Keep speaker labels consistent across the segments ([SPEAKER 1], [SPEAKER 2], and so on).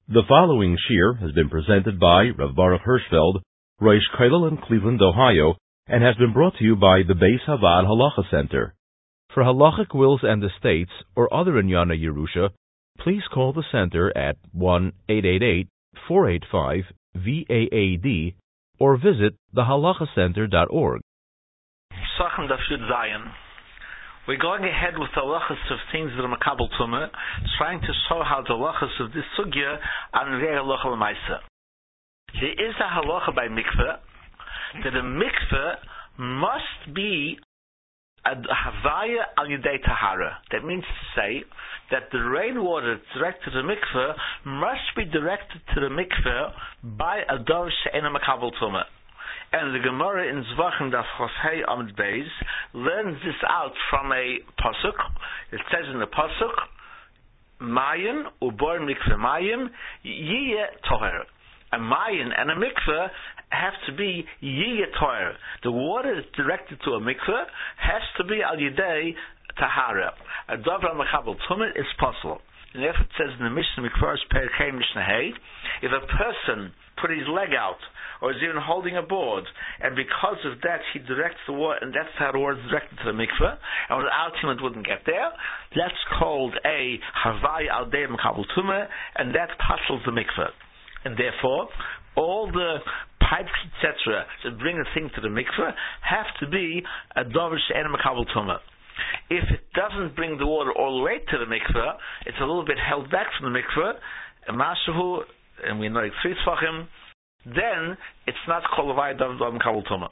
[SPEAKER 1] The following shir has been presented by Rav Baruch Hirschfeld, Rosh Kollel in Cleveland, Ohio, and has been brought to you by the Beis Havad Halacha Center. For halachic wills and estates or other Inyana Yerusha, please call the center at 1-888-485-VAAD or visit thehalachacenter.org.
[SPEAKER 2] Sachem Daf Yud Zayin. We're going ahead with the halachas of things that are makabel tumah, trying to show how the halachas of this sugya are in very halacha l'maisa. There is a halacha by mikveh that a mikveh must be a havaya al yedei tahara. That means to say that the rainwater directed to the mikveh must be directed to the mikveh by a dor she'ena makabel tumah. And the Gemara in Zvachim Daf Chosei Amud Beis learns this out from a pasuk. It says in the pasuk, Mayin ubor mikveh mayim yiyeh toher. A mayin and a mikveh have to be yiyeh toher. The water that's directed to a mikveh has to be al yedei tahara. A davar mechabel tumah is possible. And therefore it says in the Mishnah Mikvaros Perikei Mishnah Hay, if a person put his leg out or is even holding a board, and because of that he directs the water, and that's how the water is directed to the mikveh, and without him it wouldn't get there, that's called a Havai al Dei Mekabel Tumah, and that puzzles the mikveh. And therefore, all the pipes, etc., that bring a thing to the mikveh have to be a Dover She'en Mekabel Tumah. If it doesn't bring the water all the way to the mikveh, it's a little bit held back from the mikveh, and we know it's three tzvachim, then it's not called a vayad davar makabel tumah.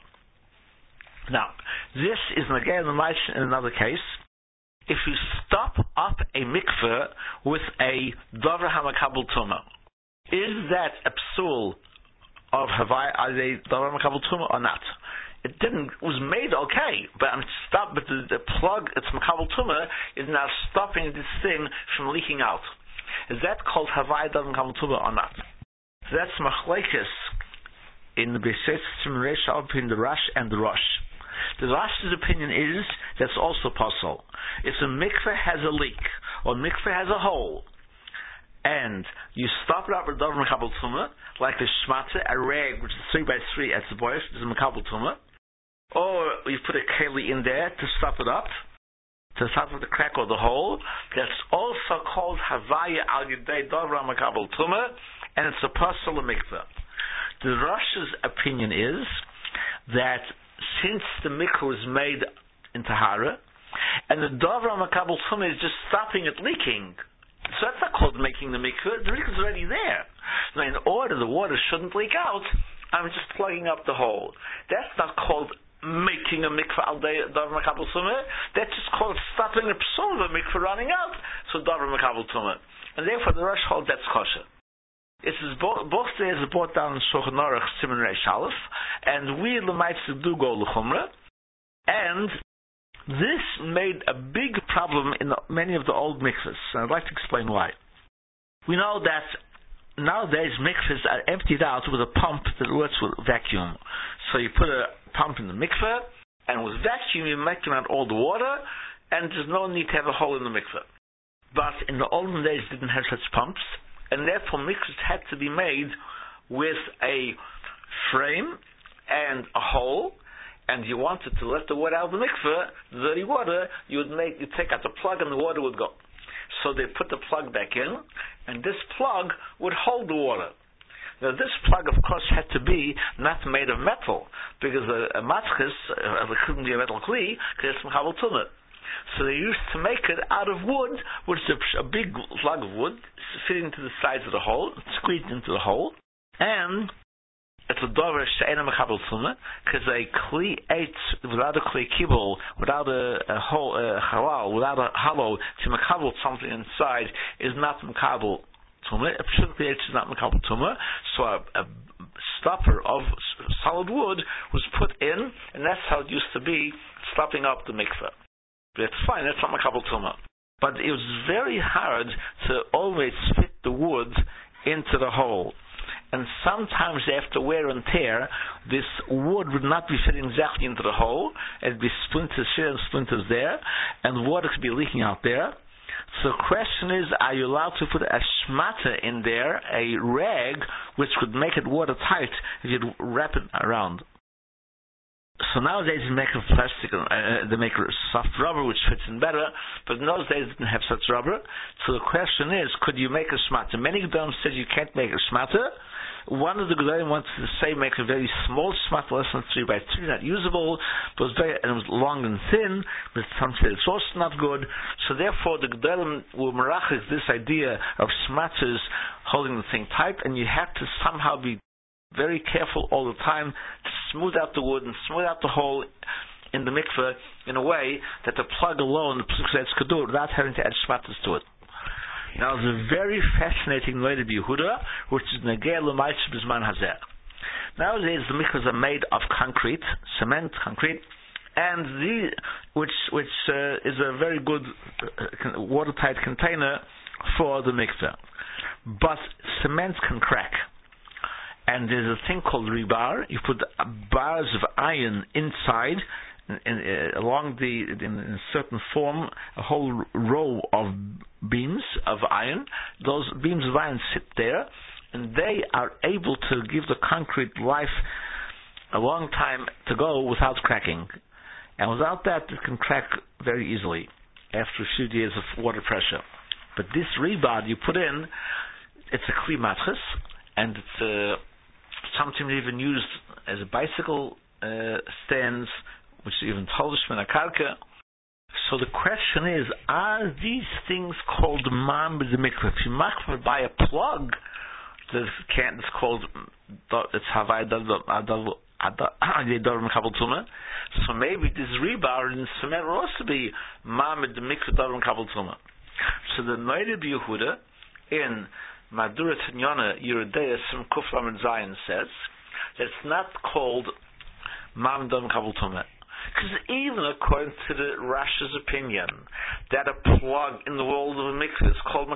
[SPEAKER 2] Now, this is again in another case. If you stop up a mikveh with a davar hamakabel tumah, is that a psul of havai davar makabel tumah or not? It was made okay, but the plug, it's makabel tumah, is now stopping this thing from leaking out. Is that called havai davar makabel tumah or not? So that's machlekes in the Beis Hillel between the Rash and the Rosh. The Rash's opinion is that's also possible. If the mikveh has a leak or mikveh has a hole, and you stop it up with davar makabel tumah, like the shmata, a rag which is 3x3 at the boys, is a makabel tumah, or you put a keli in there to stop it up, to stop with the crack or the hole, that's also called havaya al yedei davar makabel tumah, and it's a pasal mikveh. The Rosh's opinion is that since the mikveh was made in tahara, and the davar makabel tumah is just stopping it leaking, so that's not called making the mikveh. The mikveh is already there. Now, in order the water shouldn't leak out, I'm just plugging up the hole. That's not called making a mikveh al davar makabel tumah. That's just called stopping the psul of a mikveh running out. So davar makabel tumah, and therefore the Rosh holds that's kosher. It is both days are brought down in Shulchan Aruch Siman Reish Aleph, and we l'maitze do go l'chumra, and this made a big problem in many of the old mikvahs, and I'd like to explain why. We know that nowadays mikvahs are emptied out with a pump that works with vacuum. So you put a pump in the mikvah, and with vacuum you vacuum out all the water, and there's no need to have a hole in the mikvah. But in the olden days didn't have such pumps, and therefore mikvahs had to be made with a frame and a hole, and you wanted to let the water out of the mikvah, the dirty water, you'd take out the plug and the water would go. So they put the plug back in, and this plug would hold the water. Now this plug, of course, had to be not made of metal, because a matchis, it couldn't be a metal kli, because it's mechabel tumah. So they used to make it out of wood, which is a big plug of wood, fitting to the sides of the hole, squeezed into the hole, and it's a davar she'ena mechabel tumah, because a kli eitz without a kli kibul, without a hole, a halal, without a hollow, to mechabel something inside is not mechabel tumah. A pshut kli eitz is not mechabel tumah. So a stopper of solid wood was put in, and that's how it used to be, stopping up the mikveh. That's fine, that's not makabel tumah. But it was very hard to always fit the wood into the hole. And sometimes after wear and tear, this wood would not be fitting exactly into the hole. It'd be splinters here and splinters there, and water could be leaking out there. So the question is, are you allowed to put a shmata in there, a rag, which would make it watertight if you'd wrap it around? So nowadays they make plastic, they make soft rubber which fits in better, but in those days they didn't have such rubber. So the question is, could you make a shmata? Many Gedolim said you can't make a shmata. One of the Gedolim wanted to say make a very small shmata, less than 3 by 3, not usable, but it was long and thin, but some said it's also not good. So therefore the Gedolim were merachik this idea of shmatas holding the thing tight, and you have to somehow be very careful all the time to smooth out the wood and smooth out the hole in the mikveh in a way that the plug alone, the plug could do it without having to add shmatas to it. Now, there's a very fascinating way to be Yehuda, which is Negeh L'Maitz B'Zman Hazeh. Nowadays, the mikvahs are made of concrete, cement, concrete, and which is a very good watertight container for the mikveh. But cement can crack. And there's a thing called rebar. You put bars of iron inside, along in a certain form, a whole row of beams of iron. Those beams of iron sit there, and they are able to give the concrete life a long time to go without cracking. And without that, it can crack very easily after a few years of water pressure. But this rebar you put in, it's a kli matches, and it's sometimes even used as a bicycle stands, which is even Tolishman Akarka. So the question is, are these things called mam b'de mikveh? If you buy a plug, it's called, it's havai davar mekabel tumah. So maybe this rebar in cement will also be mam b'de mikveh davar mekabel tumah. So the Noida B'Yehuda in Madura Tanyana Yerudeus from Kuflam and Zion says that it's not called Mam Dam Kabul Tumah. Because even according to the Rasha's opinion, that a plug in the world of a mikveh is called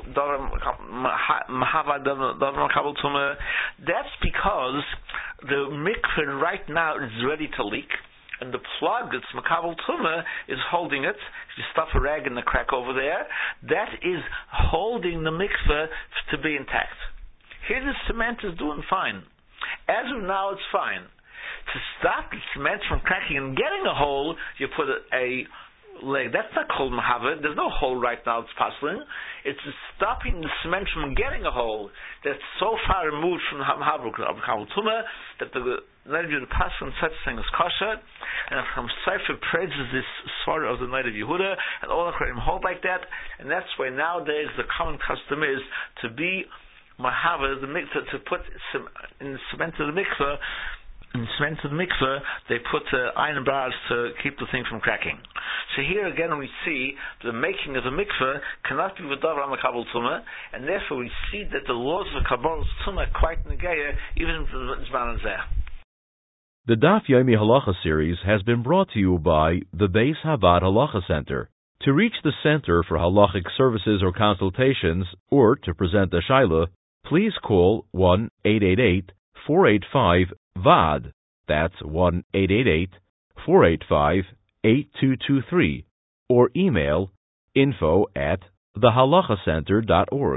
[SPEAKER 2] Mahava Dam Kabul Tumah, that's because the mikveh right now is ready to leak, and the plug, it's Makabel Tumah, is holding it. If you stuff a rag in the crack over there, that is holding the mikveh to be intact. Here the cement is doing fine. As of now, it's fine. To stop the cement from cracking and getting a hole, you put a leg. That's not called Mahava. There's no hole right now, it's puzzling. It's stopping the cement from getting a hole that's so far removed from the Mahava of Kabel Tumah that the Native Pasuk and such thing is kosher, and from Sefer praises this sort of the Native Yehuda, and all the Kohanim hold like that, and that's why nowadays the common custom is to be Mahava, to put in the cement of the mikveh. In the cement of the mikveh, they put iron bars to keep the thing from cracking. So here again we see the making of the mikveh cannot be with davar makabel tumah, and therefore we see that the laws of kabbalas tumah are quite negeya, even in the zman hazeh.
[SPEAKER 1] The Daf Yomi Halacha series has been brought to you by the Beis Havad Halacha Center. To reach the Center for Halachic Services or Consultations, or to present a Shaila, please call 1-888-485-VAD. That's 1-888-485-8223. Or email info@thehalachacenter.org.